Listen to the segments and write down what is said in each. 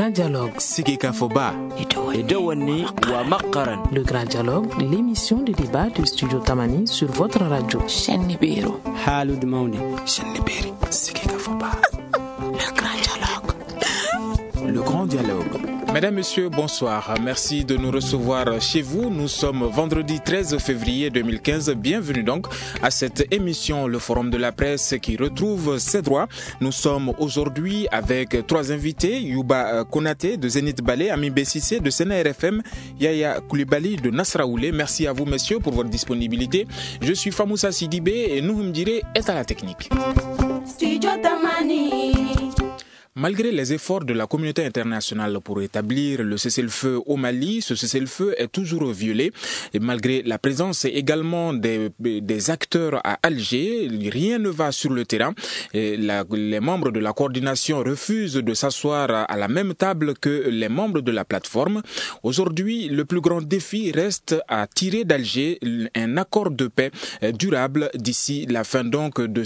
Grand Dialogue. Sigika Foba. Edouani wa Makaran. Le Grand Dialogue, l'émission de débat du Studio Tamani sur votre radio. Chenibiro. Halud Mauni. Chenibiri. Sigika Foba. Le Grand Dialogue. Le Grand Dialogue. Mesdames, Messieurs, bonsoir. Merci de nous recevoir chez vous. Nous sommes vendredi 13 février 2015. Bienvenue donc à cette émission, le Forum de la presse qui retrouve ses droits. Nous sommes aujourd'hui avec trois invités. Youba Konaté de Zénith Ballet, Ami Bessissé de Sena RFM, Yaya Koulibaly de Nasraoulé. Merci à vous, messieurs, pour votre disponibilité. Je suis Famoussa Sidibé et Nouhum Diré est à la technique. Studio Tamani. Malgré les efforts de la communauté internationale pour établir le cessez-le-feu au Mali, ce cessez-le-feu est toujours violé. Et malgré la présence également des acteurs à Alger, rien ne va sur le terrain. Et les membres de la coordination refusent de s'asseoir à la même table que les membres de la plateforme. Aujourd'hui, le plus grand défi reste à tirer d'Alger un accord de paix durable d'ici la fin donc de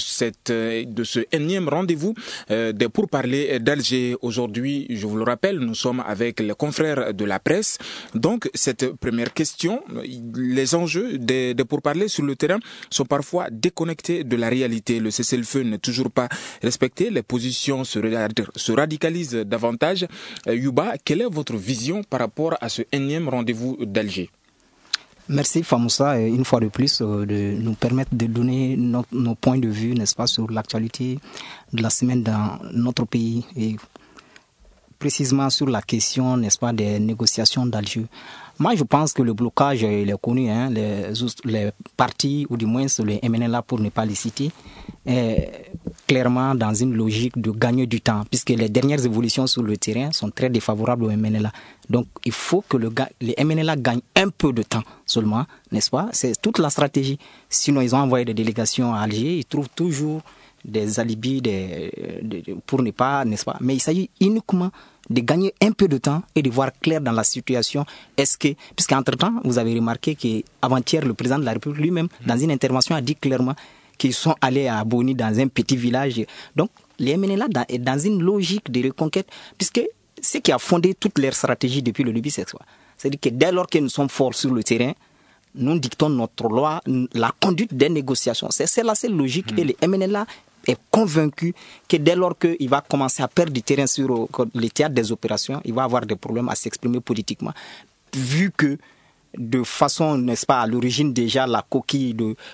ce énième rendez-vous des pourparlers d'Alger. Aujourd'hui, je vous le rappelle, nous sommes avec les confrères de la presse. Donc, cette première question, les enjeux des pourparlers sur le terrain sont parfois déconnectés de la réalité. Le cessez-le-feu n'est toujours pas respecté. Les positions se radicalisent davantage. Youba, quelle est votre vision par rapport à ce énième rendez-vous d'Alger ? Merci Famoussa, une fois de plus, de nous permettre de donner nos points de vue, n'est-ce pas, sur l'actualité de la semaine dans notre pays et précisément sur la question, n'est-ce pas, des négociations d'Alger. Moi, je pense que le blocage, il est connu, les partis, ou du moins les MNLA pour ne pas les citer, est clairement dans une logique de gagner du temps, puisque les dernières évolutions sur le terrain sont très défavorables aux MNLA. Donc, il faut que les MNLA gagnent un peu de temps seulement, n'est-ce pas? C'est toute la stratégie. Sinon, ils ont envoyé des délégations à Alger, ils trouvent toujours des alibis pour ne pas, n'est-ce pas? Mais il s'agit uniquement de gagner un peu de temps et de voir clair dans la situation. Puisqu'entre-temps, vous avez remarqué qu'avant-hier, le président de la République lui-même, dans une intervention, a dit clairement qu'ils sont allés à Boni dans un petit village. Donc, les MNLA est dans une logique de reconquête, puisque ce qui a fondé toute leur stratégie depuis le début, c'est quoi? C'est-à-dire que dès lors que nous sommes forts sur le terrain, nous dictons notre loi, la conduite des négociations. C'est la seule logique. Et les MNLA est convaincu que dès lors qu'il va commencer à perdre du terrain sur le théâtre des opérations, il va avoir des problèmes à s'exprimer politiquement. Vu que, de façon, n'est-ce pas, à l'origine déjà, la coquille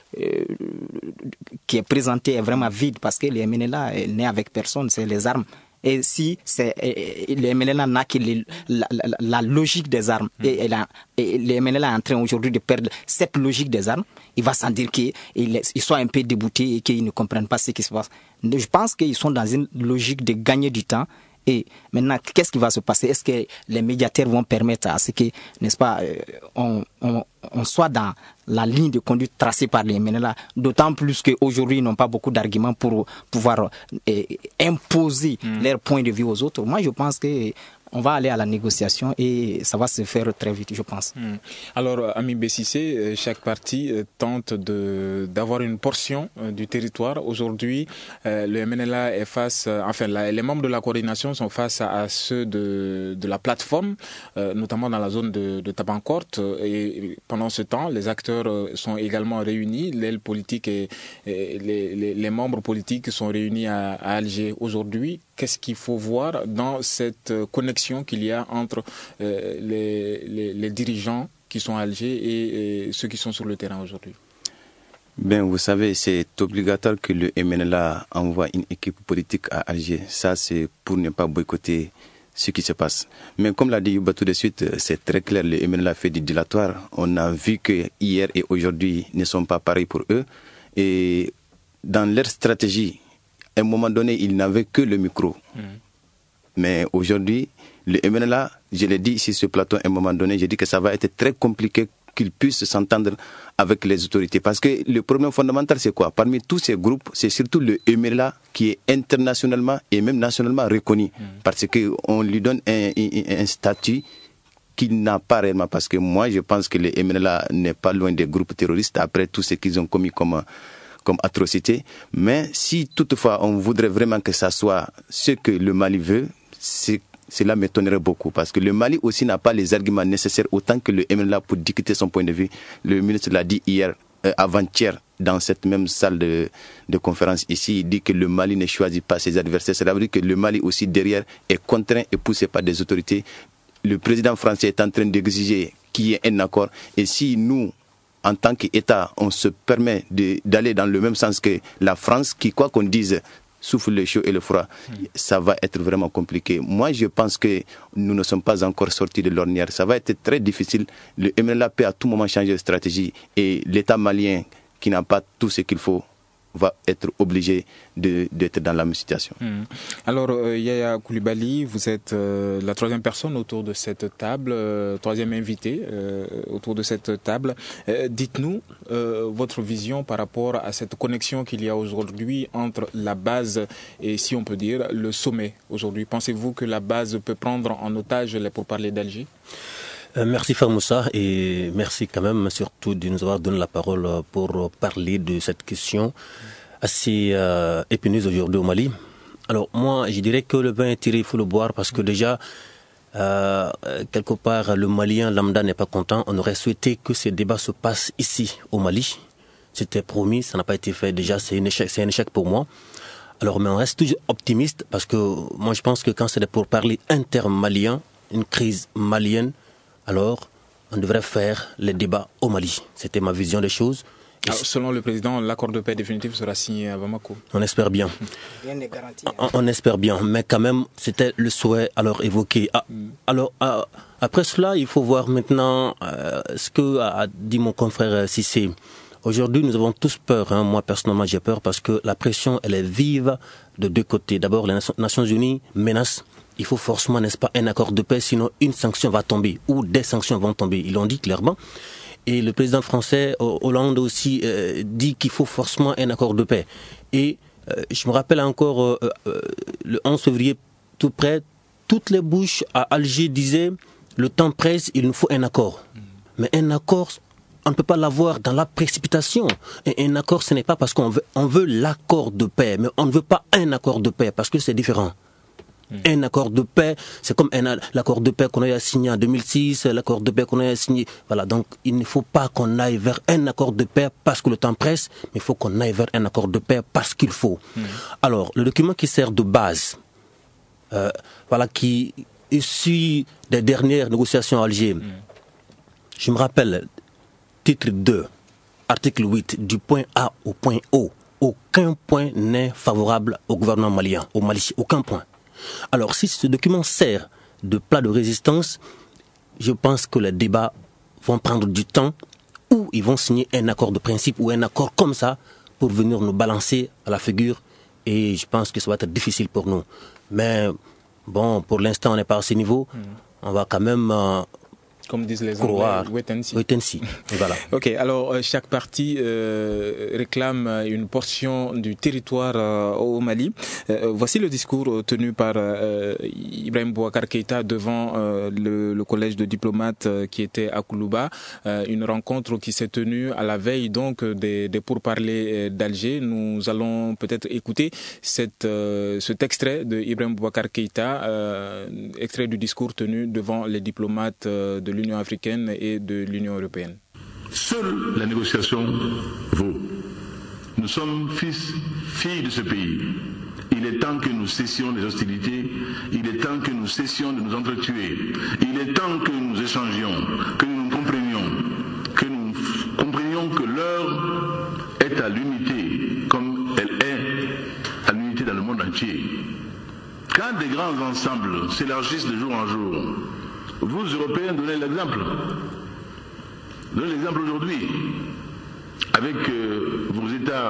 qui est présentée est vraiment vide parce que les MNLA n'est avec personne, c'est les armes. Et si les MNLA n'a que la logique des armes et les MNLA est en train aujourd'hui de perdre cette logique des armes, il va sans dire qu'ils sont un peu déboutés et qu'ils ne comprennent pas ce qui se passe. Je pense qu'ils sont dans une logique de gagner du temps. Et maintenant, qu'est-ce qui va se passer? Est-ce que les médiateurs vont permettre à ce que, n'est-ce pas, on soit dans la ligne de conduite tracée par les MNLA, d'autant plus qu'aujourd'hui, ils n'ont pas beaucoup d'arguments pour pouvoir imposer leur point de vue aux autres. Moi, je pense que on va aller à la négociation et ça va se faire très vite, je pense. Alors, Ami Bessissé, chaque parti tente d'avoir une portion du territoire. Aujourd'hui, le MNLA est face, les membres de la coordination sont face à ceux de la plateforme, notamment dans la zone de Tabancourt. Et pendant ce temps, les acteurs sont également réunis. L'aile politique et les membres politiques sont réunis à Alger. Aujourd'hui, qu'est-ce qu'il faut voir dans cette connexion qu'il y a entre les dirigeants qui sont à Alger et ceux qui sont sur le terrain aujourd'hui? Ben, vous savez, c'est obligatoire que le MNLA envoie une équipe politique à Alger. Ça, c'est pour ne pas boycotter ce qui se passe. Mais comme l'a dit Yuba tout de suite, c'est très clair, le MNLA fait du dilatoire. On a vu que hier et aujourd'hui ne sont pas pareils pour eux. Et dans leur stratégie, à un moment donné, ils n'avaient que le micro. Mais aujourd'hui, le MNLA, je l'ai dit ici sur ce plateau, à un moment donné, j'ai dit que ça va être très compliqué qu'ils puissent s'entendre avec les autorités. Parce que le problème fondamental, c'est quoi? Parmi tous ces groupes, c'est surtout le MNLA qui est internationalement et même nationalement reconnu. Parce qu'on lui donne un statut qu'il n'a pas réellement. Parce que moi, je pense que le MNLA n'est pas loin des groupes terroristes après tout ce qu'ils ont commis comme atrocité. Mais si toutefois on voudrait vraiment que ça soit ce que le Mali veut, c'est cela m'étonnerait beaucoup parce que le Mali aussi n'a pas les arguments nécessaires autant que le MNLA pour dicter son point de vue. Le ministre l'a dit avant-hier, dans cette même salle de conférence ici, il dit que le Mali ne choisit pas ses adversaires. Ça veut dire que le Mali aussi derrière est contraint et poussé par des autorités. Le président français est en train d'exiger qu'il y ait un accord. Et si nous, en tant qu'État, on se permet d'aller dans le même sens que la France, qui, quoi qu'on dise, souffle le chaud et le froid, ça va être vraiment compliqué. Moi, je pense que nous ne sommes pas encore sortis de l'ornière. Ça va être très difficile. Le MNLA peut à tout moment changer de stratégie et l'État malien, qui n'a pas tout ce qu'il faut, va être obligé d'être dans la même situation. Alors, Yaya Coulibaly, vous êtes la troisième personne autour de cette table, troisième invité autour de cette table. Dites-nous votre vision par rapport à cette connexion qu'il y a aujourd'hui entre la base et, si on peut dire, le sommet aujourd'hui. Pensez-vous que la base peut prendre en otage les pourparlers d'Alger ? Merci Famoussa et merci quand même surtout de nous avoir donné la parole pour parler de cette question assez épineuse aujourd'hui au Mali. Alors moi je dirais que le vin est tiré, il faut le boire parce que déjà quelque part le Malien lambda n'est pas content. On aurait souhaité que ces débats se passent ici au Mali. C'était promis, ça n'a pas été fait déjà, c'est un échec pour moi. Alors mais on reste toujours optimiste parce que moi je pense que quand c'est pour parler intermalien, une crise malienne, alors on devrait faire les débats au Mali. C'était ma vision des choses. Alors, selon le président, l'accord de paix définitif sera signé à Bamako. On espère bien. Rien n'est garanti. On espère bien, mais quand même, c'était le souhait alors évoqué. Alors, après cela, il faut voir maintenant ce que a dit mon confrère Cissé. Aujourd'hui, nous avons tous peur. Moi, personnellement, j'ai peur parce que la pression, elle est vive de deux côtés. D'abord, les Nations Unies menacent. Il faut forcément, n'est-ce pas, un accord de paix, sinon une sanction va tomber ou des sanctions vont tomber. Ils l'ont dit clairement. Et le président français, Hollande aussi, dit qu'il faut forcément un accord de paix. Et je me rappelle encore, le 11 février, tout près, toutes les bouches à Alger disaient « le temps presse, il nous faut un accord ». Mais un accord, on ne peut pas l'avoir dans la précipitation. Et un accord, ce n'est pas parce qu'on veut l'accord de paix, mais on ne veut pas un accord de paix, parce que c'est différent. Un accord de paix, c'est comme l'accord de paix qu'on a signé en 2006, l'accord de paix qu'on a signé. Voilà, donc il ne faut pas qu'on aille vers un accord de paix parce que le temps presse, mais il faut qu'on aille vers un accord de paix parce qu'il faut. Alors, le document qui sert de base, voilà, qui issu des dernières négociations à Alger, je me rappelle, titre 2, article 8, du point A au point O, aucun point n'est favorable au gouvernement malien, au Mali, aucun point. Alors, si ce document sert de plat de résistance, je pense que les débats vont prendre du temps ou ils vont signer un accord de principe ou un accord comme ça pour venir nous balancer à la figure et je pense que ça va être difficile pour nous. Mais bon, pour l'instant, on n'est pas à ce niveau. On va quand même... comme disent les Anglais, wait and see. Wait and see. Voilà. Ok, alors chaque parti réclame une portion du territoire au Mali. Voici le discours tenu par Ibrahim Boubacar Keïta devant le collège de diplomates qui était à Koulouba. Une rencontre qui s'est tenue à la veille donc des pourparlers d'Alger. Nous allons peut-être écouter cet extrait de Ibrahim Boubacar Keïta, extrait du discours tenu devant les diplomates de l'Union africaine et de l'Union européenne. Seule la négociation vaut. Nous sommes filles de ce pays. Il est temps que nous cessions les hostilités. Il est temps que nous cessions de nous entretuer. Il est temps que nous échangions, que nous comprenions que l'heure est à l'unité, comme elle est à l'unité dans le monde entier. Quand des grands ensembles s'élargissent de jour en jour, vous, Européens, donnez l'exemple. Donnez l'exemple aujourd'hui. Avec vos États,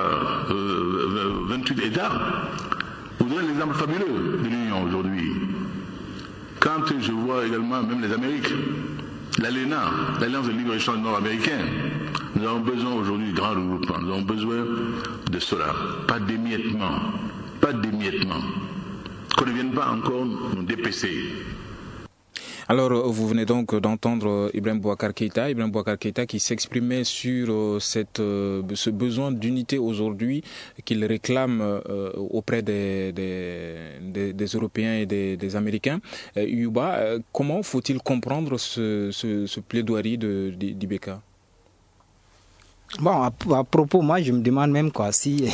28 États, vous donnez l'exemple fabuleux de l'Union aujourd'hui. Quand je vois également même les Amériques, l'ALENA, l'Alliance de libre-échange nord-américaine, nous avons besoin aujourd'hui de grands regroupements. Nous avons besoin de cela. Pas d'émiettement. Pas d'émiettement. Qu'on ne vienne pas encore nous dépecer. Alors, vous venez donc d'entendre Ibrahim Boubacar Keïta qui s'exprimait sur ce besoin d'unité aujourd'hui qu'il réclame auprès des Européens et des Américains. Yuba, comment faut-il comprendre ce plaidoirie d'IBK? Bon, à propos, moi je me demande même si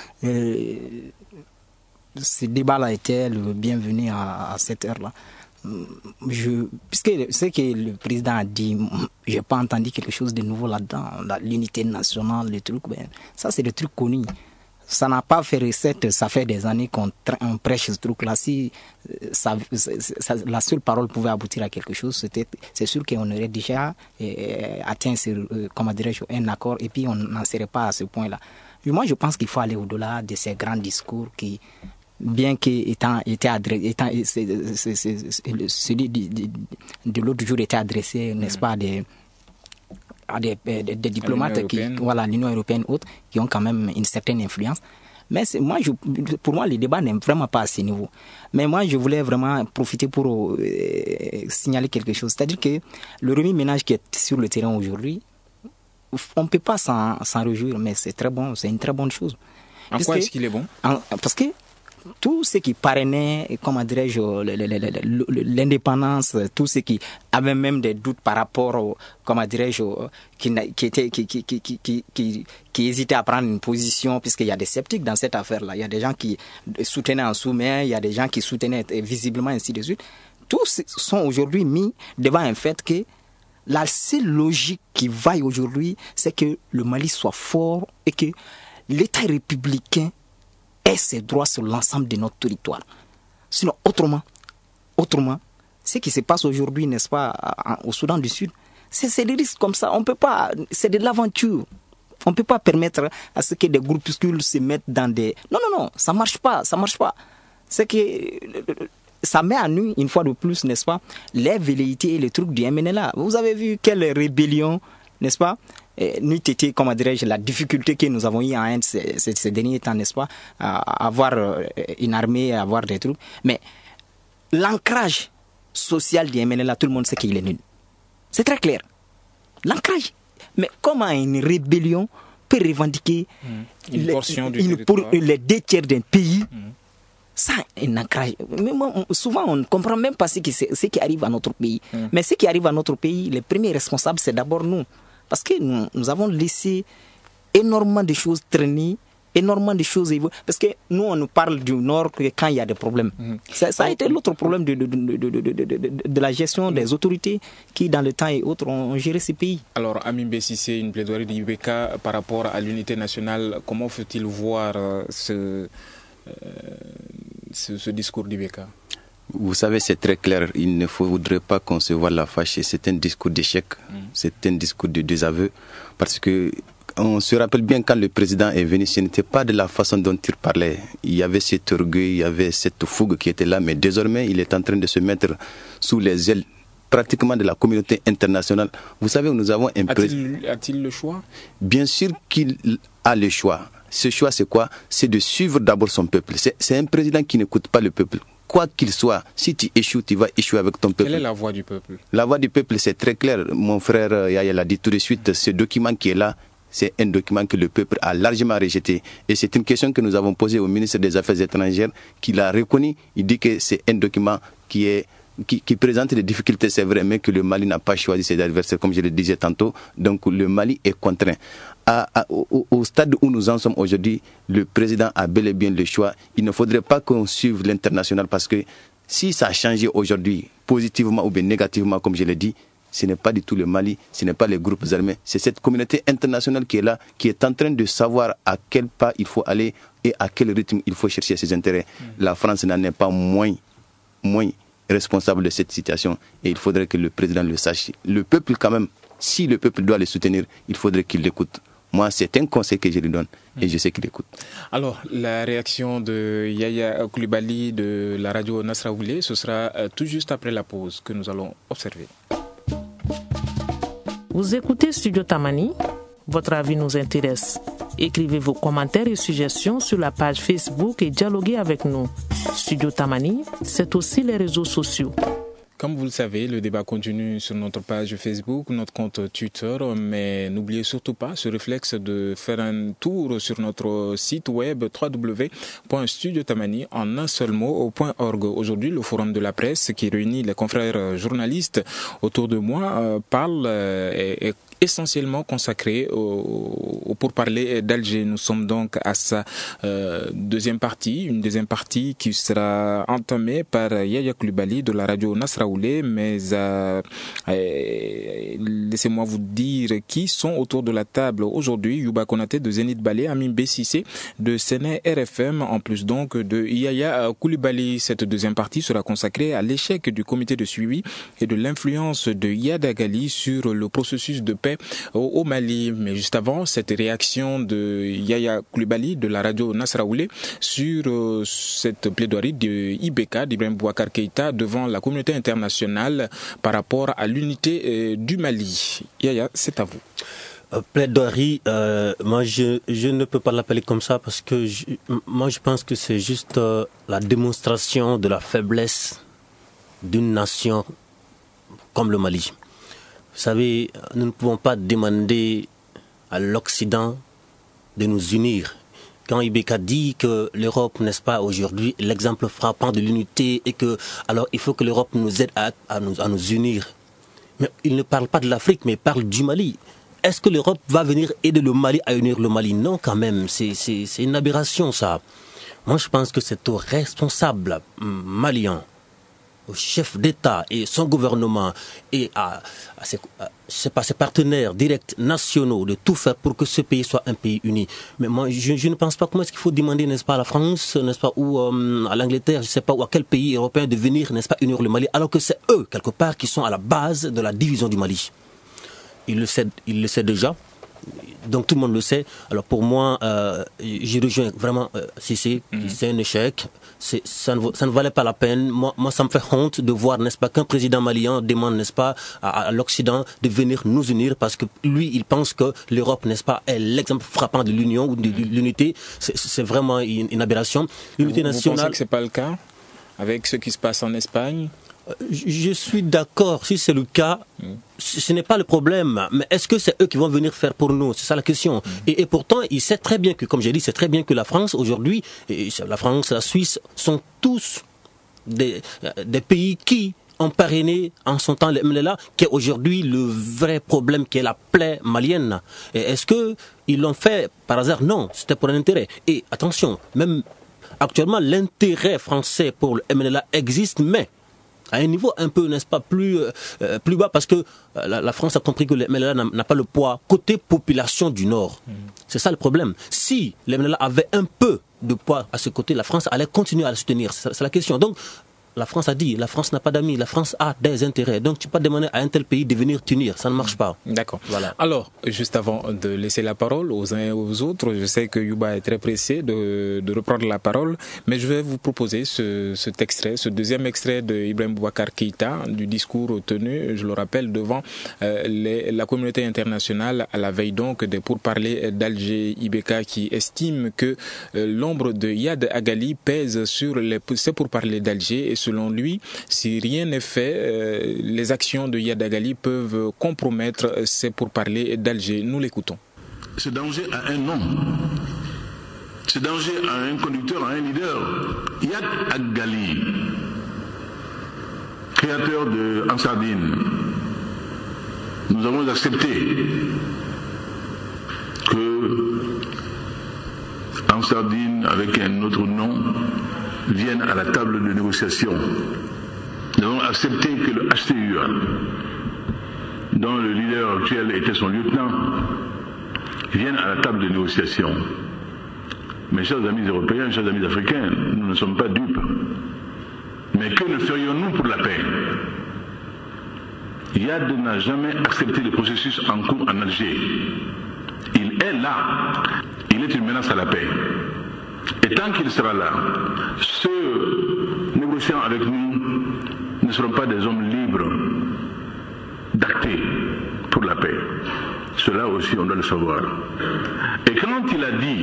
ce débat-là était le bienvenu à cette heure-là. Puisque ce que le président a dit, je n'ai pas entendu quelque chose de nouveau là-dedans, l'unité nationale, les trucs, ça c'est des trucs connus. Ça n'a pas fait recette, ça fait des années qu'on prêche ce truc-là. Si la seule parole pouvait aboutir à quelque chose, c'est sûr qu'on aurait déjà atteint un accord et puis on n'en serait pas à ce point-là. Mais moi, je pense qu'il faut aller au-delà de ces grands discours qui, bien celui de l'autre jour était adressé, n'est-ce pas, à des diplomates l'Union européenne autres qui ont quand même une certaine influence. Mais pour moi, le débat n'est vraiment pas à ce niveau. Mais moi, je voulais vraiment profiter pour signaler quelque chose. C'est-à-dire que le remue-ménage qui est sur le terrain aujourd'hui, on ne peut pas s'en réjouir, mais c'est très bon, c'est une très bonne chose. En quoi est-ce qu'il est bon? Parce que tout ce qui parrainait, comment dirais-je, l'indépendance, tout ce qui avait même des doutes par rapport, comment dirais-je, qui hésitaient à prendre une position, puisqu'il y a des sceptiques dans cette affaire-là. Il y a des gens qui soutenaient en sous-main, il y a des gens qui soutenaient visiblement ainsi de suite. Tous sont aujourd'hui mis devant un fait que la seule logique qui vaille aujourd'hui, c'est que le Mali soit fort et que l'État républicain ait ses droits sur l'ensemble de notre territoire. Sinon, autrement, ce qui se passe aujourd'hui, n'est-ce pas, au Soudan du Sud, c'est des risques comme ça. On peut pas, c'est de l'aventure. On ne peut pas permettre à ce que des groupuscules se mettent dans des... Non, ça marche pas. C'est que ça met à nu, une fois de plus, n'est-ce pas, les velléités et les trucs du MNLA. Vous avez vu quelle rébellion, n'est-ce pas, n'eût été, comment dirais-je, la difficulté que nous avons eu en Inde ces derniers temps, n'est-ce pas, à avoir une armée, à avoir des trucs. Mais l'ancrage social du MNLA, tout le monde sait qu'il est nul. C'est très clair. L'ancrage. Mais comment une rébellion peut revendiquer une portion du territoire, les 2/3 d'un pays sans un ancrage? Souvent, on ne comprend même pas ce qui arrive à notre pays. Mais ce qui arrive à notre pays, les premiers responsables, c'est d'abord nous. Parce que nous avons laissé énormément de choses traîner, énormément de choses évoluer. Parce que nous, on nous parle du Nord quand il y a des problèmes. Ça a été l'autre problème de la gestion des autorités qui, dans le temps et autres, ont géré ces pays. Alors, Amin Bessi, c'est une plaidoirie de l'IBK par rapport à l'unité nationale. Comment faut-il voir ce discours d'IBK? Vous savez, c'est très clair. Il ne faudrait pas concevoir la fâche. C'est un discours d'échec. C'est un discours de désaveu. Parce que on se rappelle bien quand le président est venu, ce n'était pas de la façon dont il parlait. Il y avait cet orgueil, il y avait cette fougue qui était là. Mais désormais, il est en train de se mettre sous les ailes pratiquement de la communauté internationale. Vous savez, nous avons un président. A-t-il le choix? Bien sûr qu'il a le choix. Ce choix, c'est quoi? C'est de suivre d'abord son peuple. C'est un président qui n'écoute pas le peuple. Quoi qu'il soit, si tu échoues, tu vas échouer avec ton peuple. Quelle est la voix du peuple? La voix du peuple, c'est très clair. Mon frère Yaya l'a dit tout de suite. Ce document qui est là, c'est un document que le peuple a largement rejeté. Et c'est une question que nous avons posée au ministre des Affaires étrangères, qui l'a reconnu. Il dit que c'est un document qui présente des difficultés, c'est vrai, mais que le Mali n'a pas choisi ses adversaires, comme je le disais tantôt. Donc le Mali est contraint. Au stade où nous en sommes aujourd'hui, le président a bel et bien le choix. Il ne faudrait pas qu'on suive l'international, parce que si ça a changé aujourd'hui, positivement ou bien négativement, comme je l'ai dit, ce n'est pas du tout le Mali, ce n'est pas les groupes armés, c'est cette communauté internationale qui est là, qui est en train de savoir à quel pas il faut aller et à quel rythme il faut chercher ses intérêts. La France n'en est pas moins responsable de cette situation, et il faudrait que le président le sache. Le peuple quand même, si le peuple doit le soutenir, il faudrait qu'il l'écoute. Moi, c'est un conseil que je lui donne et je sais qu'il écoute. Alors, la réaction de Yaya Coulibaly de la radio Nasraoulé, ce sera tout juste après la pause que nous allons observer. Vous écoutez Studio Tamani, votre avis nous intéresse. Écrivez vos commentaires et suggestions sur la page Facebook et dialoguez avec nous. Studio Tamani, c'est aussi les réseaux sociaux. Comme vous le savez, le débat continue sur notre page Facebook, notre compte Twitter, mais n'oubliez surtout pas ce réflexe de faire un tour sur notre site web www.studiotamani en un seul mot.org. Aujourd'hui, le forum de la presse qui réunit les confrères journalistes autour de moi parle et essentiellement consacré pour parler d'Alger. Nous sommes donc à sa deuxième partie, une deuxième partie qui sera entamée par Yaya Coulibaly de la radio Nasraoulé, mais laissez-moi vous dire qui sont autour de la table aujourd'hui. Youba Konaté de Zénith Balé, Amin Bessissé de Séné RFM, en plus donc de Yaya Coulibaly. Cette deuxième partie sera consacrée à l'échec du comité de suivi et de l'influence de Iyad Agali sur le processus de paix au Mali. Mais juste avant, cette réaction de Yaya Coulibaly de la radio Nasraoulé sur cette plaidoirie de IBK, d'Ibrahim Boubacar Keïta, devant la communauté internationale par rapport à l'unité du Mali. Yaya, c'est à vous. Plaidoirie, moi je ne peux pas l'appeler comme ça parce que moi je pense que c'est juste la démonstration de la faiblesse d'une nation comme le Mali. Vous savez, nous ne pouvons pas demander à l'Occident de nous unir. Quand Ibeka dit que l'Europe, n'est-ce pas, aujourd'hui, l'exemple frappant de l'unité et que, alors, il faut que l'Europe nous aide à nous unir. Mais il ne parle pas de l'Afrique, mais il parle du Mali. Est-ce que l'Europe va venir aider le Mali à unir le Mali? Non, quand même, c'est une aberration, ça. Moi, je pense que c'est aux responsables maliens, au chef d'État et son gouvernement et à ses partenaires directs nationaux de tout faire pour que ce pays soit un pays uni. Mais moi, je ne pense pas comment est-ce qu'il faut demander, n'est-ce pas, à la France, n'est-ce pas, ou à l'Angleterre, je ne sais pas, ou à quel pays européen de venir, n'est-ce pas, unir le Mali, alors que c'est eux, quelque part, qui sont à la base de la division du Mali. Il le sait déjà. Donc tout le monde le sait. Alors pour moi, je rejoins vraiment Cissé, c'est un échec. Ça ne valait pas la peine. Moi, ça me fait honte de voir, n'est-ce pas, qu'un président malien demande, n'est-ce pas, à l'Occident de venir nous unir parce que lui, il pense que l'Europe, n'est-ce pas, est l'exemple frappant de l'union ou de l'unité. C'est vraiment une aberration. L'unité nationale. Vous pensez que c'est pas le cas avec ce qui se passe en Espagne? Je suis d'accord, si c'est le cas, ce n'est pas le problème. Mais est-ce que c'est eux qui vont venir faire pour nous? C'est ça la question. Et pourtant, il sait très bien que, comme j'ai dit, c'est très bien que la France, aujourd'hui, la France, la Suisse, sont tous des pays qui ont parrainé en son temps le MLLA, qui est aujourd'hui le vrai problème, qui est la plaie malienne. Et est-ce qu'ils l'ont fait par hasard? Non, c'était pour un intérêt. Et attention, même actuellement, l'intérêt français pour le MLLA existe, mais à un niveau un peu, n'est-ce pas, plus bas, parce que la France a compris que le MLLA n'a pas le poids côté population du Nord. C'est ça le problème. Si le MLLA avait un peu de poids à ce côté, la France allait continuer à le soutenir. C'est la question. Donc, la France a dit, la France n'a pas d'amis, la France a des intérêts. Donc tu peux pas demander à un tel pays de venir t'unir, ça ne marche pas. D'accord. Voilà. Alors, juste avant de laisser la parole aux uns et aux autres, je sais que Youba est très pressé de reprendre la parole, mais je vais vous proposer cet extrait, ce deuxième extrait de Ibrahim Boubacar Keïta, du discours tenu, je le rappelle, devant la communauté internationale à la veille donc des pourparlers d'Alger. IBK qui estime que l'ombre de Iyad Agali pèse sur ces pourparlers d'Alger et selon lui, si rien n'est fait, les actions de Iyad Agali peuvent compromettre ces pourparlers d'Alger. Nous l'écoutons. Ce danger a un nom. Ce danger a un conducteur, a un leader. Iyad Agali, créateur de Ansardine. Nous avons accepté que Ansardine, avec un autre nom, viennent à la table de négociation. Nous avons accepté que le HCUA, dont le leader actuel était son lieutenant, vienne à la table de négociation. Mes chers amis européens, chers amis africains, nous ne sommes pas dupes. Mais que ne ferions-nous pour la paix? Iyad n'a jamais accepté le processus en cours en Alger. Il est là. Il est une menace à la paix. Et tant qu'il sera là, ceux négociant avec nous ne seront pas des hommes libres d'acter pour la paix. Cela aussi, on doit le savoir. Et quand il a dit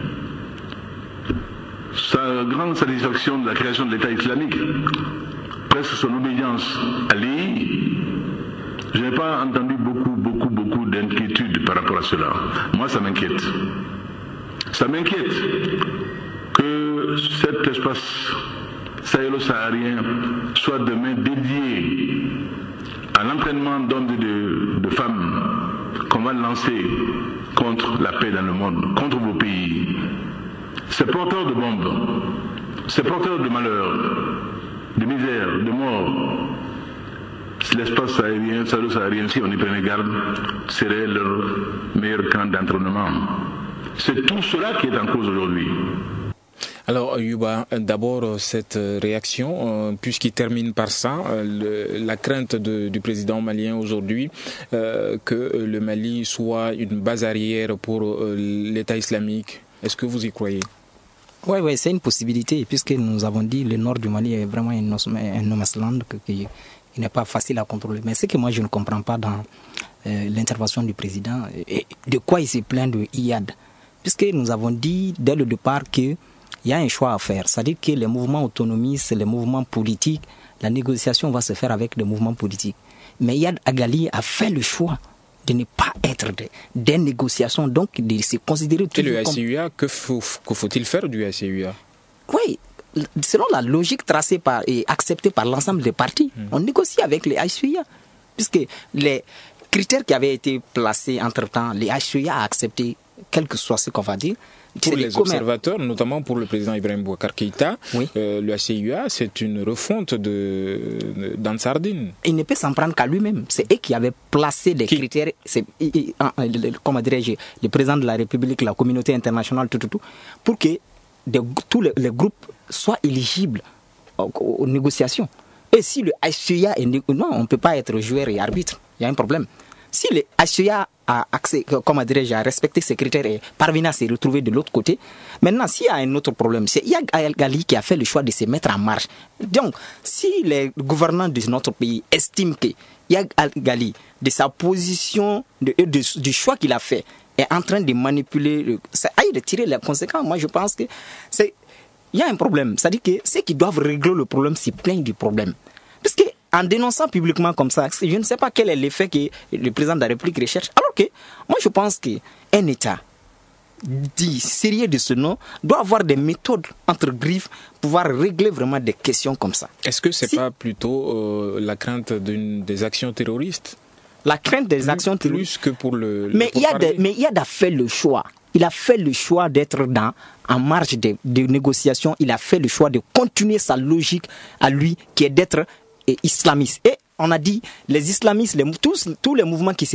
sa grande satisfaction de la création de l'État islamique, presque son obédience à lui, je n'ai pas entendu beaucoup d'inquiétudes par rapport à cela. Moi, ça m'inquiète. Ça m'inquiète que cet espace sahélo-saharien soit demain dédié à l'entraînement d'hommes et de femmes qu'on va lancer contre la paix dans le monde, contre vos pays. Ces porteurs de bombes, ces porteurs de malheur, de misère, de mort, l'espace sahélo-saharien, si on y prenait garde, serait leur meilleur camp d'entraînement. C'est tout cela qui est en cause aujourd'hui. Alors, Yuba, d'abord, cette réaction, puisqu'il termine par ça, la crainte du président malien aujourd'hui, que le Mali soit une base arrière pour l'État islamique, est-ce que vous y croyez? Oui, c'est une possibilité, puisque nous avons dit que le nord du Mali est vraiment un no man's land qui n'est pas facile à contrôler. Mais ce que moi je ne comprends pas dans l'intervention du président, et de quoi il se plaint de IAD, puisque nous avons dit dès le départ qu'il y a un choix à faire. C'est-à-dire que les mouvements autonomistes, les mouvements politiques, la négociation va se faire avec les mouvements politiques. Mais Iyad Agali a fait le choix de ne pas être des négociations, donc de se considérer toujours comme... Et le HCUA, que faut-il faire du HCUA? Oui, selon la logique tracée et acceptée par l'ensemble des partis, on négocie avec les HCUA, puisque les critères qui avaient été placés entre-temps, les HCUA a accepté, quel que soit ce qu'on va dire. Pour les observateurs, notamment pour le président Ibrahim Boubacar Keïta, oui. Le HCUA, c'est une refonte d'Ansardine. Il ne peut s'en prendre qu'à lui-même. C'est eux qui avaient placé des critères, comment dirais-je, le président de la République, la communauté internationale, tout, pour que tous les groupes soient éligibles aux négociations. Et si le HCUA est... Non, on ne peut pas être joueur et arbitre. Il y a un problème. Si le HCUA a respecté ces critères et parvenu à se retrouver de l'autre côté, maintenant, s'il y a un autre problème, c'est Iyad Agali qui a fait le choix de se mettre en marche. Donc, si les gouvernants de notre pays estiment que Iyad Agali, de sa position, du choix qu'il a fait, est en train de manipuler, ça aille de tirer les conséquences. Moi, je pense que il y a un problème. C'est-à-dire que ceux qui doivent régler le problème s'y plaignent du problème. Parce que en dénonçant publiquement comme ça, je ne sais pas quel est l'effet que le président de la République recherche. Alors que, moi je pense qu'un État dit sérieux de ce nom doit avoir des méthodes entre griffes pour pouvoir régler vraiment des questions comme ça. Est-ce que c'est pas plutôt la crainte des actions terroristes? La crainte des actions Plus terroristes. que pour le mais Iyad a fait le choix. Il a fait le choix d'être en marge des négociations. Il a fait le choix de continuer sa logique à lui, qui est d'être islamiste. Et on a dit, les islamistes, tous les mouvements qui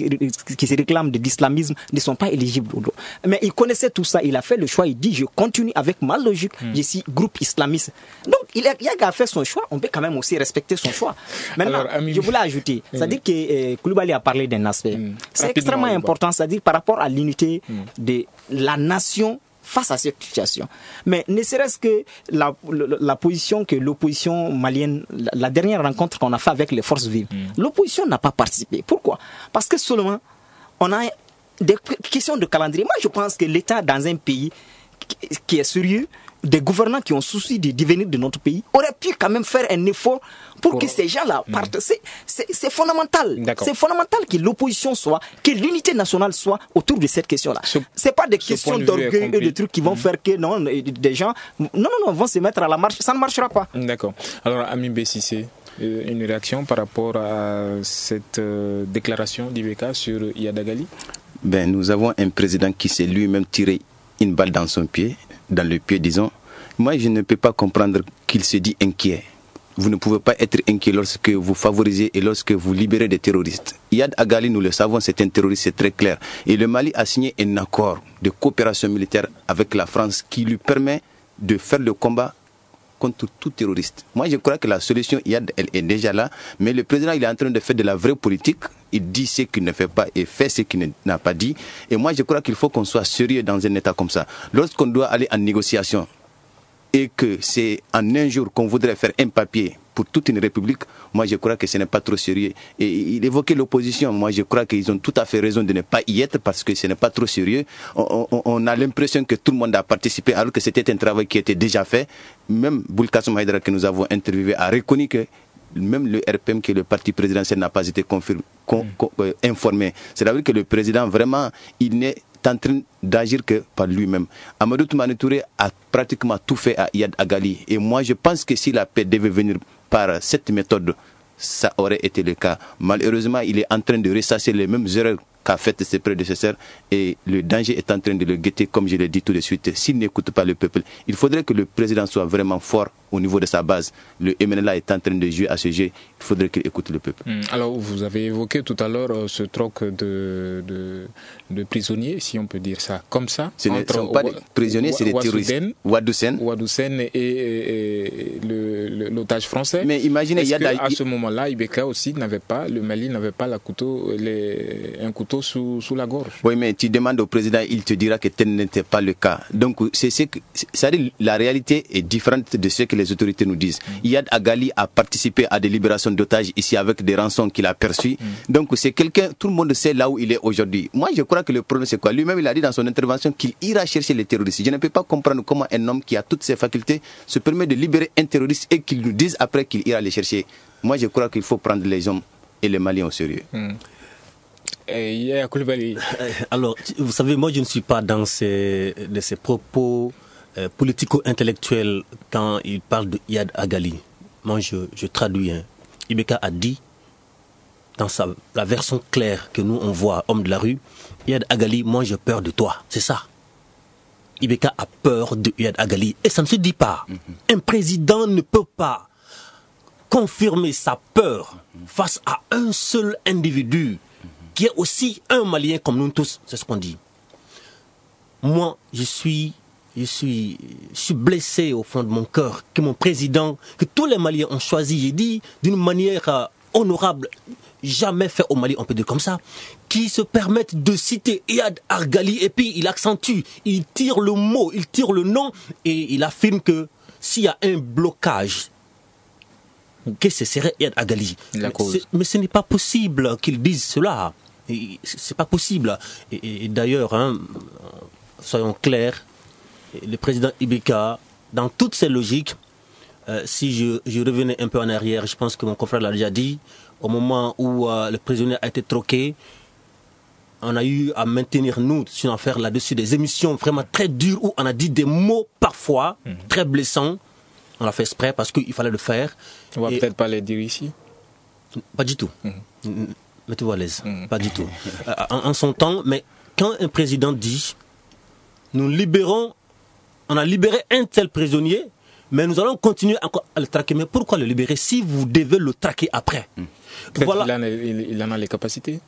se réclament de l'islamisme ne sont pas éligibles. Mais il connaissait tout ça, il a fait le choix, il dit, je continue avec ma logique, je suis groupe islamiste. Donc, il a fait son choix, on peut quand même aussi respecter son choix. Maintenant, je voulais ajouter, c'est-à-dire que Koulibaly a parlé d'un aspect. C'est extrêmement important, c'est-à-dire par rapport à l'unité de la nation face à cette situation. Mais ne serait-ce que la position que l'opposition malienne, la dernière rencontre qu'on a fait avec les forces vives, l'opposition n'a pas participé. Pourquoi? Parce que seulement, on a des questions de calendrier. Moi, je pense que l'État dans un pays qui est sérieux, des gouvernants qui ont souci du devenir de notre pays, auraient pu quand même faire un effort pour que ces gens-là partent. C'est fondamental. C'est fondamental que l'opposition soit, que l'unité nationale soit autour de cette question-là. C'est pas des questions d'orgueil et de trucs qui vont faire que des gens vont se mettre à la marche. Ça ne marchera pas. D'accord. Alors, Ami Bessissé, une réaction par rapport à cette déclaration d'Ibeka sur Iyad Agali? Nous avons un président qui s'est lui-même tiré une balle dans son pied, dans le pied, disons. Moi, je ne peux pas comprendre qu'il se dit inquiet. Vous ne pouvez pas être inquiet lorsque vous favorisez et lorsque vous libérez des terroristes. Iyad Agali, nous le savons, c'est un terroriste, c'est très clair. Et le Mali a signé un accord de coopération militaire avec la France qui lui permet de faire le combat contre tout terroriste. Moi, je crois que la solution, Iyad, elle est déjà là, mais le président, il est en train de faire de la vraie politique. Il dit ce qu'il ne fait pas et fait ce qu'il n'a pas dit. Et moi, je crois qu'il faut qu'on soit sérieux dans un État comme ça. Lorsqu'on doit aller en négociation et que c'est en un jour qu'on voudrait faire un papier pour toute une république, moi je crois que ce n'est pas trop sérieux. Et il évoquait l'opposition, moi je crois qu'ils ont tout à fait raison de ne pas y être parce que ce n'est pas trop sérieux. On a l'impression que tout le monde a participé alors que c'était un travail qui était déjà fait. Même Boulkassoum Haïdara que nous avons interviewé a reconnu que même le RPM, qui est le parti présidentiel, n'a pas été informé. C'est-à-dire que le président, vraiment, il n'est en train d'agir que par lui-même. Amadou Toumani Touré a pratiquement tout fait à Iyad Agali. Et moi, je pense que si la paix devait venir par cette méthode, ça aurait été le cas. Malheureusement, il est en train de ressasser les mêmes erreurs qu'a fait ses prédécesseurs et le danger est en train de le guetter, comme je l'ai dit tout de suite. S'il n'écoute pas le peuple, il faudrait que le président soit vraiment fort au niveau de sa base. Le MNLA est en train de jouer à ce jeu, il faudrait qu'il écoute le peuple. Alors, vous avez évoqué tout à l'heure ce troc de prisonniers, si on peut dire ça, comme ça. Ce ne sont pas des prisonniers, c'est des terroristes. Wadoussen et l'otage français. Mais imaginez, à ce moment-là, Ibeka aussi n'avait pas, le Mali n'avait pas un couteau sous la gorge. Oui, mais tu demandes au président, il te dira que tel n'était pas le cas. Donc, la réalité est différente de ce que les autorités nous disent. Iyad Agali a participé à des libérations d'otages ici avec des rançons qu'il a perçues. Donc, c'est quelqu'un, tout le monde sait là où il est aujourd'hui. Moi, je crois que le problème, c'est quoi? Lui-même, il a dit dans son intervention qu'il ira chercher les terroristes. Je ne peux pas comprendre comment un homme qui a toutes ses facultés se permet de libérer un terroriste et qu'il nous dise après qu'il ira les chercher. Moi, je crois qu'il faut prendre les hommes et les Maliens au sérieux. Alors, vous savez, moi je ne suis pas dans ces propos politico-intellectuels quand il parle de Iyad Agali. Moi je traduis. Ibeka a dit, dans la version claire que nous on voit, homme de la rue, Iyad Agali, moi j'ai peur de toi. C'est ça. Ibeka a peur de Iyad Agali. Et ça ne se dit pas. Un président ne peut pas confirmer sa peur face à un seul individu qui est aussi un Malien comme nous tous, c'est ce qu'on dit. Moi, je suis blessé au fond de mon cœur que mon président, que tous les Maliens ont choisi, j'ai dit, d'une manière honorable, jamais fait au Mali, on peut dire comme ça, qui se permettent de citer Iyad Agali et puis il accentue, il tire le mot, il tire le nom et il affirme que s'il y a un blocage, que ce serait Iyad Agali. Mais ce n'est pas possible qu'ils disent cela. C'est pas possible. Et d'ailleurs, soyons clairs, le président Ibeka, dans toutes ses logiques, si je revenais un peu en arrière, je pense que mon confrère l'a déjà dit, au moment où le prisonnier a été troqué, on a eu à maintenir, nous, sur une affaire là-dessus, des émissions vraiment très dures où on a dit des mots parfois très blessants. On l'a fait exprès parce qu'il fallait le faire. On va peut-être pas les dire ici. Pas du tout. Mettez-vous à l'aise. Pas du tout. En son temps, mais quand un président dit, on a libéré un tel prisonnier, mais nous allons continuer encore à le traquer. Mais pourquoi le libérer si vous devez le traquer après? Voilà. Il en a les capacités.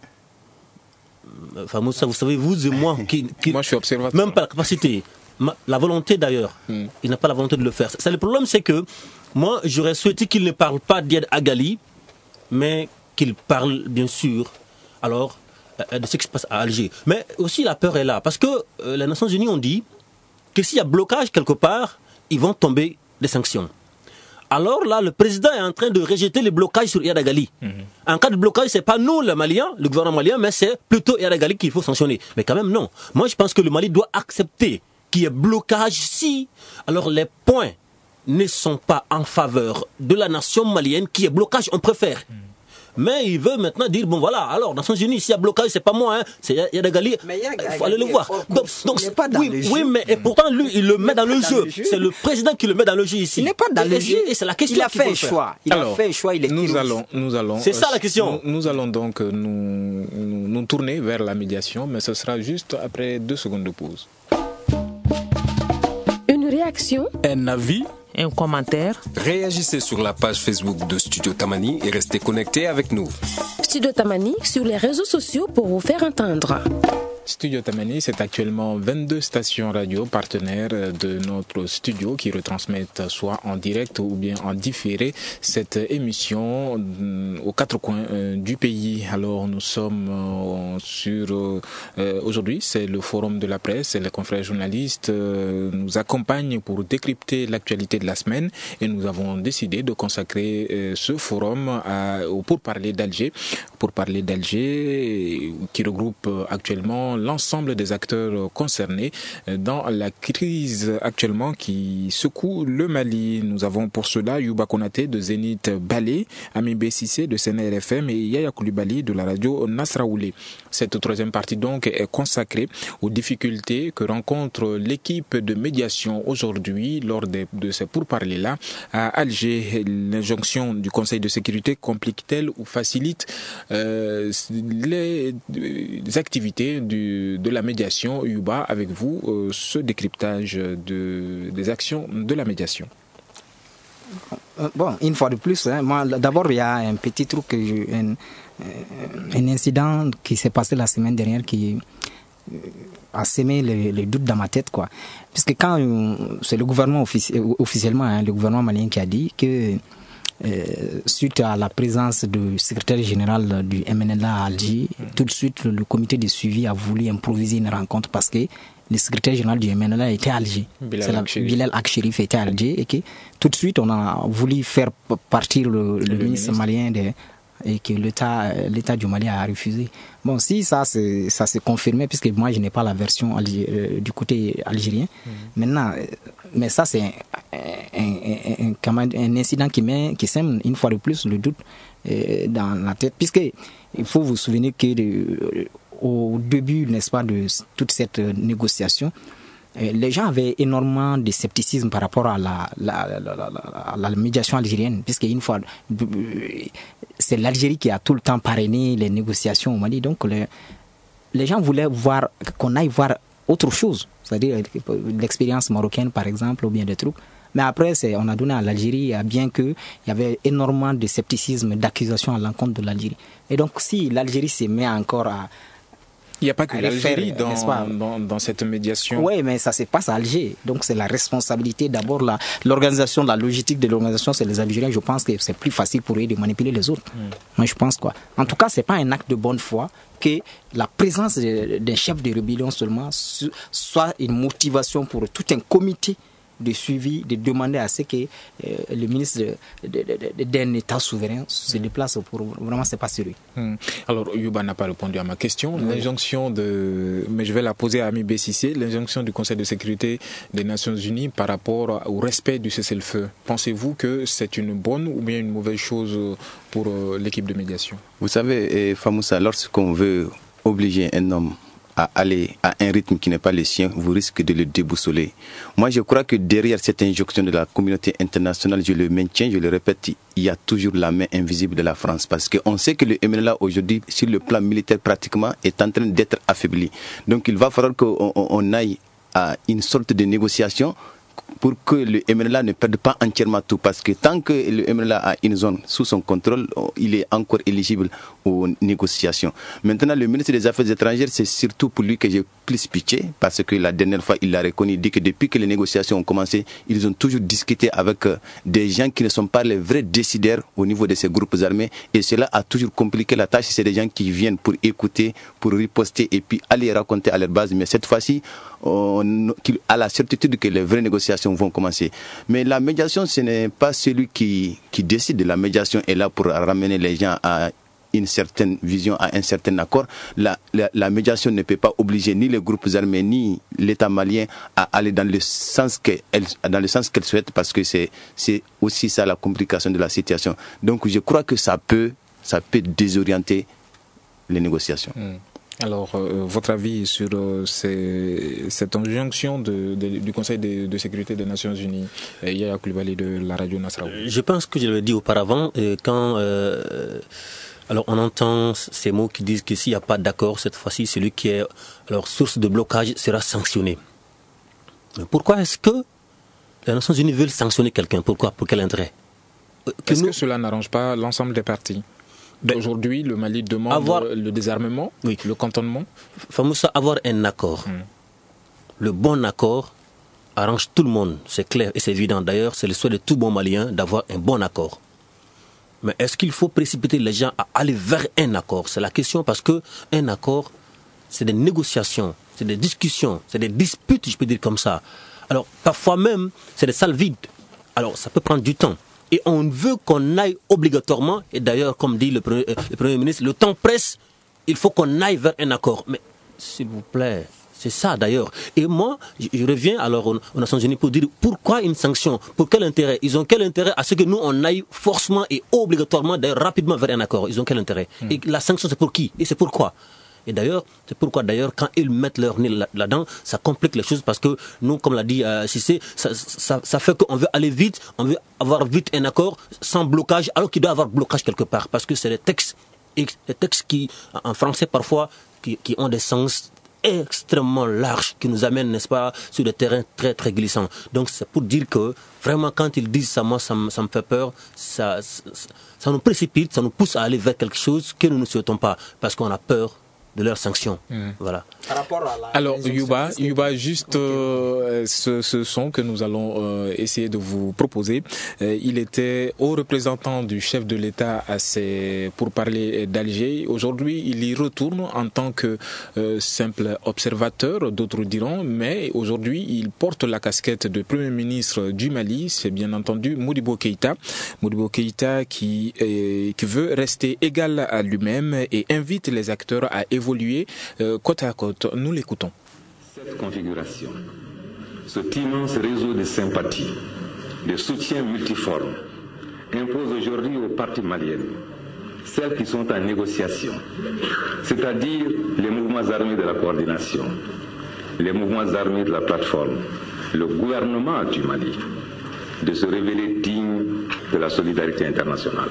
Enfin, Moussa, vous savez, vous et moi, moi je suis observateur. Même pas la capacité. La volonté d'ailleurs, il n'a pas la volonté de le faire. Le problème, c'est que moi, j'aurais souhaité qu'il ne parle pas d'Iyad Agali, mais qu'il parle bien sûr alors de ce qui se passe à Alger. Mais aussi la peur est là, parce que les Nations Unies ont dit que s'il y a blocage quelque part, ils vont tomber des sanctions. Alors là, le président est en train de rejeter les blocages sur Iyad Agali. En cas de blocage, c'est pas nous, les Maliens, le gouvernement malien, mais c'est plutôt Iyad Agali qu'il faut sanctionner. Mais quand même, non. Moi, je pense que le Mali doit accepter qu'il y ait blocage si, alors les points ne sont pas en faveur de la nation malienne, qui est blocage, on préfère. Mais il veut maintenant dire, bon voilà, alors, Nations Unies, s'il y a blocage, c'est pas moi, c'est Iyad Agali, il faut aller le voir. Donc oui, mais et pourtant, lui, il le met dans le jeu. C'est le président qui le met dans le jeu ici. Il n'est pas dans le jeu. Et c'est la question. Il a fait un choix. Il a fait un choix, il est nous allons. C'est ça la question. Nous allons donc nous tourner vers la médiation, mais ce sera juste après 2 secondes de pause. Une réaction, un avis, un commentaire. Réagissez sur la page Facebook de Studio Tamani et restez connectés avec nous. Studio Tamani sur les réseaux sociaux pour vous faire entendre. Studio Tamani, c'est actuellement 22 stations radio partenaires de notre studio qui retransmettent soit en direct ou bien en différé cette émission aux quatre coins du pays. Alors nous sommes aujourd'hui, c'est le forum de la presse et les confrères journalistes nous accompagnent pour décrypter l'actualité de la semaine et nous avons décidé de consacrer ce forum pour parler d'Alger qui regroupe actuellement l'ensemble des acteurs concernés dans la crise actuellement qui secoue le Mali. Nous avons pour cela Youba Konaté de Zénith Balé, Amibé Sissé de Séné RFM et Yaya Koulibaly de la radio Nasraoulé. Cette troisième partie donc est consacrée aux difficultés que rencontre l'équipe de médiation aujourd'hui lors de ces pourparlers-là à Alger. L'injonction du Conseil de sécurité complique-t-elle ou facilite les activités de la médiation? Yuba, avec vous, ce décryptage des actions de la médiation. Bon, une fois de plus, moi, d'abord, il y a un petit truc, un incident qui s'est passé la semaine dernière qui a sémé les doutes dans ma tête, quoi. Puisque quand c'est le gouvernement officiellement, le gouvernement malien qui a dit que suite à la présence du secrétaire général du MNLA à Alger, tout de suite le comité de suivi a voulu improviser une rencontre parce que le secrétaire général du MNLA était à Alger. Bilal Ak-Sherif était à Alger et que tout de suite on a voulu faire partir le ministre malien et que l'État du Mali a refusé. Bon, si ça s'est confirmé, puisque moi je n'ai pas la version du côté algérien. Maintenant, mais ça c'est un incident qui sème une fois de plus le doute dans la tête, puisque il faut vous souvenir que au début, n'est-ce pas, de toute cette négociation, les gens avaient énormément de scepticisme par rapport à la médiation algérienne, puisque une fois, c'est l'Algérie qui a tout le temps parrainé les négociations au Mali. Donc les gens voulaient qu'on aille voir autre chose, c'est-à-dire l'expérience marocaine par exemple, ou bien des trucs. Mais après, on a donné à l'Algérie, bien qu'il y avait énormément de scepticisme, d'accusations à l'encontre de l'Algérie. Et donc si l'Algérie se met encore à... Il n'y a pas que l'Algérie dans cette médiation. Oui, mais ça se passe à Alger. Donc c'est la responsabilité. D'abord, l'organisation, la logistique de l'organisation, c'est les Algériens. Je pense que c'est plus facile pour eux de manipuler les autres. Moi, je pense quoi. En tout cas, c'est pas un acte de bonne foi que la présence d'un chef de rébellion seulement soit une motivation pour tout un comité de suivi, de demander à ce que le ministre d'un État souverain se déplace pour... Vraiment, c'est pas sérieux. Alors, Yuba n'a pas répondu à ma question. L'injonction mais je vais la poser à Ami Bessissé, l'injonction du Conseil de sécurité des Nations Unies par rapport au respect du cessez-le-feu. Pensez-vous que c'est une bonne ou bien une mauvaise chose pour l'équipe de médiation? Vous savez, Famoussa, lorsqu'on veut obliger un homme à aller à un rythme qui n'est pas le sien, vous risquez de le déboussoler. Moi, je crois que derrière cette injonction de la communauté internationale, je le maintiens, je le répète, il y a toujours la main invisible de la France. Parce qu'on sait que le MNLA aujourd'hui, sur le plan militaire pratiquement, est en train d'être affaibli. Donc il va falloir qu'on aille à une sorte de négociation pour que le MNLA ne perde pas entièrement tout, parce que tant que le MNLA a une zone sous son contrôle, il est encore éligible aux négociations. Maintenant, le ministre des Affaires étrangères, c'est surtout pour lui que j'ai plus pitié, parce que la dernière fois, il l'a reconnu, il dit que depuis que les négociations ont commencé, ils ont toujours discuté avec des gens qui ne sont pas les vrais décideurs au niveau de ces groupes armés, et cela a toujours compliqué la tâche. C'est des gens qui viennent pour écouter, pour riposter, et puis aller raconter à leur base. Mais cette fois-ci, on a la certitude que les vraies négociations vont commencer. Mais la médiation, ce n'est pas celui qui décide. La médiation est là pour ramener les gens à une certaine vision, à un certain accord. La médiation ne peut pas obliger ni les groupes armés ni l'État malien à aller dans le sens qu'elle souhaite, parce que c'est aussi ça la complication de la situation. Donc je crois que ça peut désorienter les négociations. Alors, votre avis sur cette injonction du Conseil de sécurité des Nations Unies, Yaya Koulibaly de la radio Nasraoulé? Je pense que je l'avais dit auparavant, quand alors on entend ces mots qui disent que s'il n'y a pas d'accord, cette fois-ci, celui qui est source de blocage sera sanctionné. Pourquoi est-ce que les Nations Unies veulent sanctionner quelqu'un? Pourquoi? Pour quel intérêt? Est-ce que cela n'arrange pas l'ensemble des parties? Aujourd'hui, le Mali demande le désarmement, le cantonnement. Famoussa, avoir un accord. Le bon accord arrange tout le monde, c'est clair et c'est évident. D'ailleurs, c'est le souhait de tout bon Malien d'avoir un bon accord. Mais est-ce qu'il faut précipiter les gens à aller vers un accord? C'est la question, parce que un accord, c'est des négociations, c'est des discussions, c'est des disputes, je peux dire comme ça. Alors, parfois même, c'est des salles vides. Alors, ça peut prendre du temps. Et on veut qu'on aille obligatoirement, et d'ailleurs, comme dit le Premier ministre, le temps presse, il faut qu'on aille vers un accord. Mais, s'il vous plaît, c'est ça d'ailleurs. Et moi, je reviens alors aux Nations Unies pour dire pourquoi une sanction? Pour quel intérêt? Ils ont quel intérêt à ce que nous, on aille forcément et obligatoirement, d'ailleurs, rapidement vers un accord? Ils ont quel intérêt? Et la sanction, c'est pour qui? Et c'est pourquoi? Et d'ailleurs, c'est pourquoi d'ailleurs, quand ils mettent leur nez là-dedans, ça complique les choses, parce que nous, comme l'a dit Cissé, ça fait qu'on veut aller vite, on veut avoir vite un accord sans blocage, alors qu'il doit y avoir blocage quelque part, parce que c'est des textes qui, en français parfois, qui ont des sens extrêmement larges, qui nous amènent, n'est-ce pas, sur des terrains très très glissants. Donc c'est pour dire que vraiment, quand ils disent ça, moi ça me fait peur, ça nous précipite, ça nous pousse à aller vers quelque chose que nous ne souhaitons pas, parce qu'on a peur de leurs sanctions. Voilà. Alors Yuba, juste ce son que nous allons essayer de vous proposer, il était haut représentant du chef de l'État pour parler d'Alger. Aujourd'hui, il y retourne en tant que simple observateur, d'autres diront, mais aujourd'hui, il porte la casquette de Premier ministre du Mali. C'est bien entendu Modibo Keïta. Modibo Keïta qui veut rester égal à lui-même et invite les acteurs à évoluer côte à côte. Nous l'écoutons. Cette configuration, cet immense réseau de sympathie, de soutien multiforme, impose aujourd'hui aux parties maliennes, celles qui sont en négociation, c'est-à-dire les mouvements armés de la coordination, les mouvements armés de la plateforme, le gouvernement du Mali, de se révéler digne de la solidarité internationale.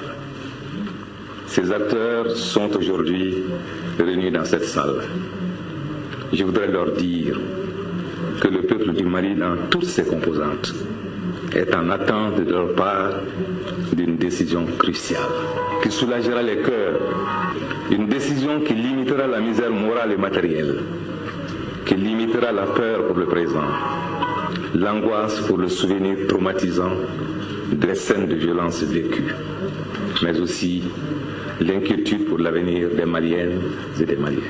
Ces acteurs sont aujourd'hui réunis dans cette salle. Je voudrais leur dire que le peuple du Mali, dans toutes ses composantes, est en attente de leur part d'une décision cruciale, qui soulagera les cœurs, une décision qui limitera la misère morale et matérielle, qui limitera la peur pour le présent, l'angoisse pour le souvenir traumatisant des scènes de violence vécues, mais aussi l'inquiétude pour l'avenir des Maliennes et des Maliens.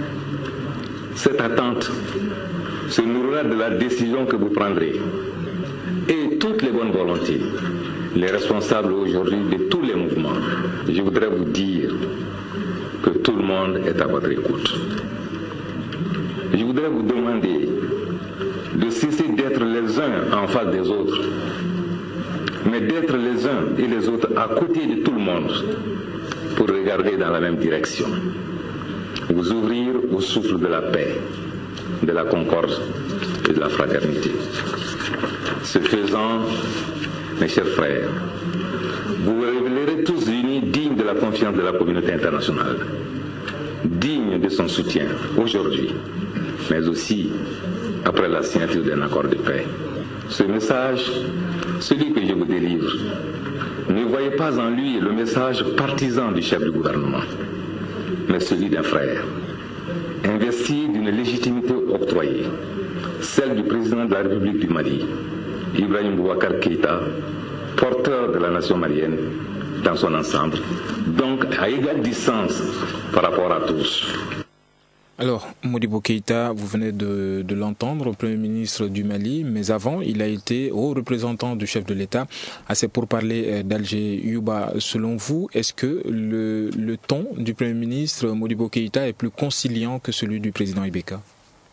Cette attente se nourrira de la décision que vous prendrez. Et toutes les bonnes volontés, les responsables aujourd'hui de tous les mouvements, je voudrais vous dire que tout le monde est à votre écoute. Je voudrais vous demander de cesser d'être les uns en face des autres, mais d'être les uns et les autres à côté de tout le monde, pour regarder dans la même direction, vous ouvrir au souffle de la paix, de la concorde et de la fraternité. Ce faisant, mes chers frères, vous vous révélerez tous unis, dignes de la confiance de la communauté internationale, dignes de son soutien aujourd'hui, mais aussi après la signature d'un accord de paix. Ce message, celui que je vous délivre, ne voyez pas en lui le message partisan du chef du gouvernement, mais celui d'un frère, investi d'une légitimité octroyée, celle du président de la République du Mali, Ibrahim Boubacar Keïta, porteur de la nation malienne dans son ensemble, donc à égale distance par rapport à tous. Alors, Modibo Keïta, vous venez de l'entendre, Premier ministre du Mali, mais avant, il a été haut représentant du chef de l'État. C'est pour parler d'Alger. Yuba, selon vous, est-ce que le ton du Premier ministre Modibo Keïta est plus conciliant que celui du président Ibeka?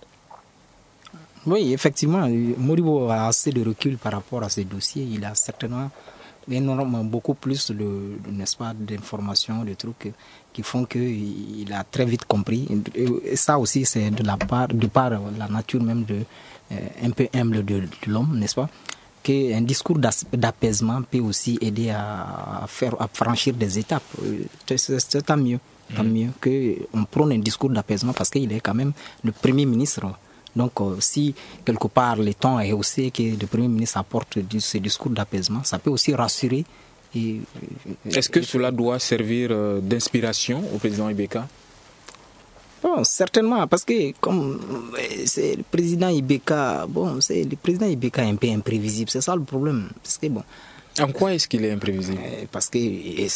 Oui, effectivement, Modibo a assez de recul par rapport à ces dossiers. Il a certainement énormément beaucoup plus n'est-ce pas, d'informations, de trucs qui font qu'il a très vite compris. Et ça aussi, c'est de par la nature même un peu humble de l'homme, n'est-ce pas, qu'un discours d'apaisement peut aussi aider à franchir des étapes. C'est tant mieux qu'on prône un discours d'apaisement, parce qu'il est quand même le Premier ministre. Donc, si quelque part le temps est haussé, que le Premier ministre apporte ce discours d'apaisement, ça peut aussi rassurer Est-ce que cela doit servir d'inspiration au président Ibeka? Bon, certainement, parce que comme c'est le président Ibeka, le président Ibeka est un peu imprévisible, c'est ça le problème. Parce que en quoi est-ce qu'il est imprévisible? Parce que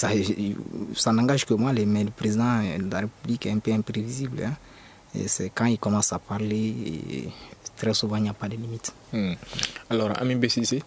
ça n'engage que moi, mais le président de la République est un peu imprévisible. Hein. Et c'est quand il commence à parler, très souvent il n'y a pas de limite. Alors, Amin Bessissi?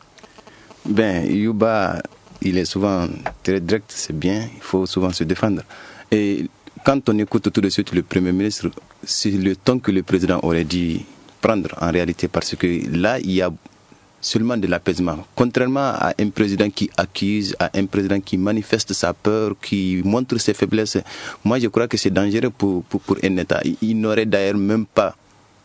Yuba, il est souvent très direct, c'est bien, il faut souvent se défendre. Et quand on écoute tout de suite le Premier ministre, c'est le ton que le président aurait dû prendre en réalité, parce que là, il y a seulement de l'apaisement. Contrairement à un président qui accuse, à un président qui manifeste sa peur, qui montre ses faiblesses, moi je crois que c'est dangereux pour un État. Il n'aurait d'ailleurs même pas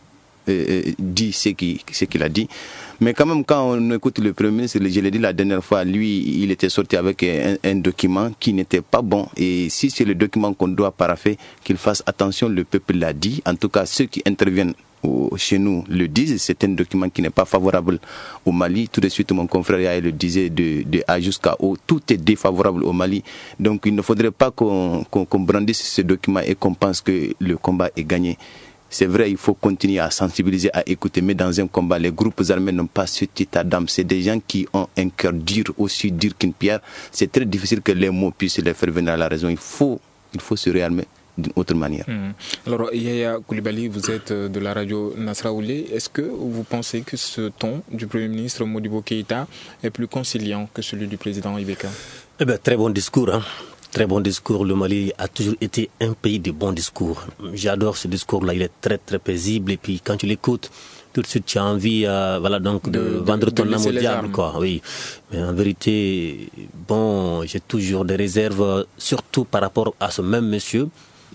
dit ce qu'il a dit. Mais quand même, quand on écoute le Premier ministre, je l'ai dit la dernière fois, lui, il était sorti avec un document qui n'était pas bon. Et si c'est le document qu'on doit parapher, qu'il fasse attention, le peuple l'a dit. En tout cas, ceux qui interviennent chez nous le disent, c'est un document qui n'est pas favorable au Mali. Tout de suite, mon confrère Yael le disait, de A jusqu'à O, tout est défavorable au Mali. Donc il ne faudrait pas qu'on brandisse ce document et qu'on pense que le combat est gagné. C'est vrai, il faut continuer à sensibiliser, à écouter, mais dans un combat, les groupes armés n'ont pas cet état d'âme. C'est des gens qui ont un cœur dur, aussi dur qu'une pierre. C'est très difficile que les mots puissent les faire venir à la raison. Il faut se réarmer d'une autre manière. Alors, Yaya Koulibaly, vous êtes de la radio Nasraoulé. Est-ce que vous pensez que ce ton du Premier ministre Modibo Keïta est plus conciliant que celui du président Ibeka? Très bon discours. Très bon discours. Le Mali a toujours été un pays de bons discours. J'adore ce discours-là. Il est très, très paisible. Et puis, quand tu l'écoutes, tout de suite, tu as envie de vendre ton âme au diable. Oui. Mais en vérité, j'ai toujours des réserves, surtout par rapport à ce même monsieur.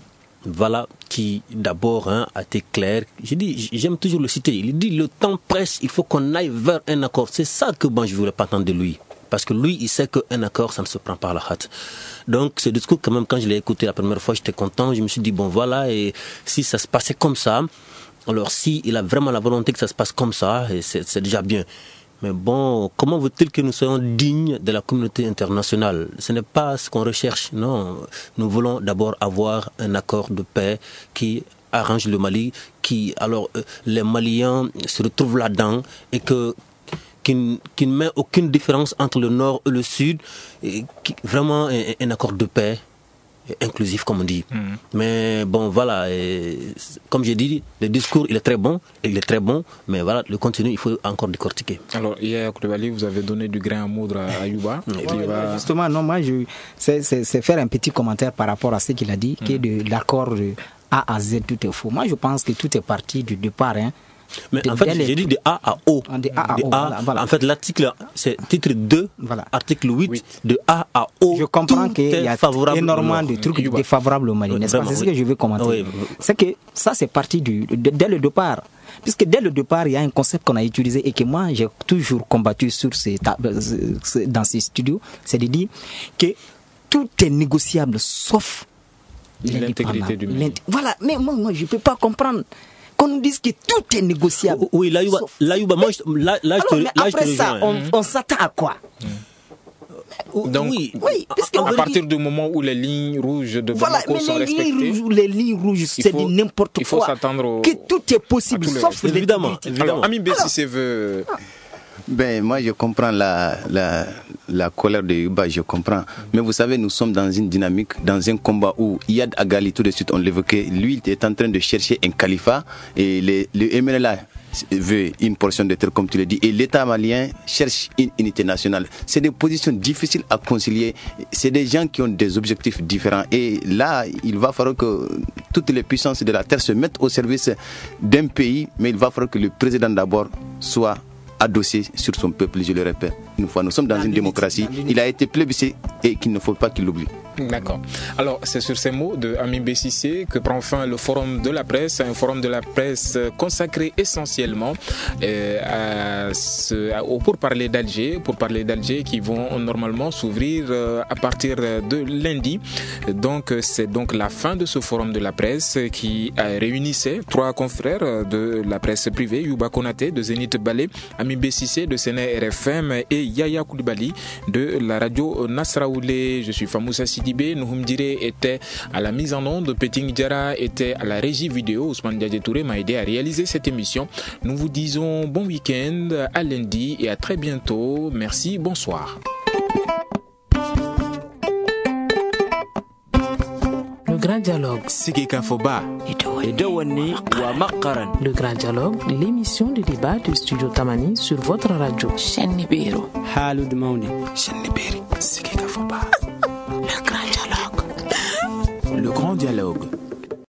Qui d'abord a été clair. J'aime toujours le citer. Il dit le temps presse, il faut qu'on aille vers un accord. C'est ça que je voulais pas entendre de lui. Parce que lui, il sait qu'un accord, ça ne se prend pas à la hâte. Donc, ce discours, quand même, quand je l'ai écouté la première fois, j'étais content. Je me suis dit, et si ça se passait comme ça, alors il a vraiment la volonté que ça se passe comme ça, et c'est déjà bien. Mais comment veut-il que nous soyons dignes de la communauté internationale? Ce n'est pas ce qu'on recherche, non. Nous voulons d'abord avoir un accord de paix qui arrange le Mali, les Maliens se retrouvent là-dedans et qui ne met aucune différence entre le nord et le sud, et vraiment un accord de paix inclusif, comme on dit. Mais et comme j'ai dit, le discours il est très bon, mais le contenu il faut encore décortiquer. Alors, Yaya Koulibaly, vous avez donné du grain à moudre à Yuba. Justement, non, moi c'est faire un petit commentaire par rapport à ce qu'il a dit, que de l'accord de A à Z tout est faux. Moi je pense que tout est parti du départ. Mais en fait, j'ai dit de A à O. Voilà. En fait, l'article, c'est titre 2, article 8, de A à O. Je comprends qu'il y a énormément de trucs défavorables au Mali, n'est-ce pas? C'est ce que je veux commenter. C'est que ça, c'est parti dès le départ. Puisque dès le départ, il y a un concept qu'on a utilisé et que moi, j'ai toujours combattu dans ces studios, c'est de dire que tout est négociable, sauf l'intégrité du Mali. Voilà, mais moi, je ne peux pas comprendre qu'on nous dise que tout est négociable. Oui, là, après ça, on s'attend à quoi? Donc, à partir du moment où les lignes rouges de Bamako sont respectées, les lignes rouges, c'est de n'importe quoi. Il faut s'attendre que tout est possible, sauf évidemment. Alors, Amin Bessissi veut... Moi, je comprends la colère de Yuba, je comprends. Mais vous savez, nous sommes dans une dynamique, dans un combat où Iyad Agali, tout de suite, on l'évoquait, lui, il est en train de chercher un califat et le MNLA veut une portion de terre, comme tu le dis, et l'État malien cherche une unité nationale. C'est des positions difficiles à concilier. C'est des gens qui ont des objectifs différents. Et là, il va falloir que toutes les puissances de la terre se mettent au service d'un pays, mais il va falloir que le président d'abord soit adossé sur son peuple, je le répète. Une fois, nous sommes dans une démocratie. Il a été plébiscité et qu'il ne faut pas qu'il l'oublie. D'accord. Alors, c'est sur ces mots de Amimbe Cissé que prend fin le forum de la presse, un forum de la presse consacré essentiellement pour parler d'Alger qui vont normalement s'ouvrir à partir de lundi. Donc, c'est donc la fin de ce forum de la presse qui réunissait 3 confrères de la presse privée, Youba Konaté de Zénith Balé, Amimbe Cissé de Séné RFM et Yaya Koulibaly de la radio Nasraoulé. Je suis Famoussa Sidibé. Nouhoum Diré était à la mise en onde, Peting Diara était à la régie vidéo, Ousmane Diadje Touré m'a aidé à réaliser cette émission. Nous vous disons bon week-end, à lundi et à très bientôt. Merci, bonsoir. Le Grand Dialogue. Le Grand Dialogue, l'émission de débat du Studio Tamani sur votre radio. Le Grand Dialogue.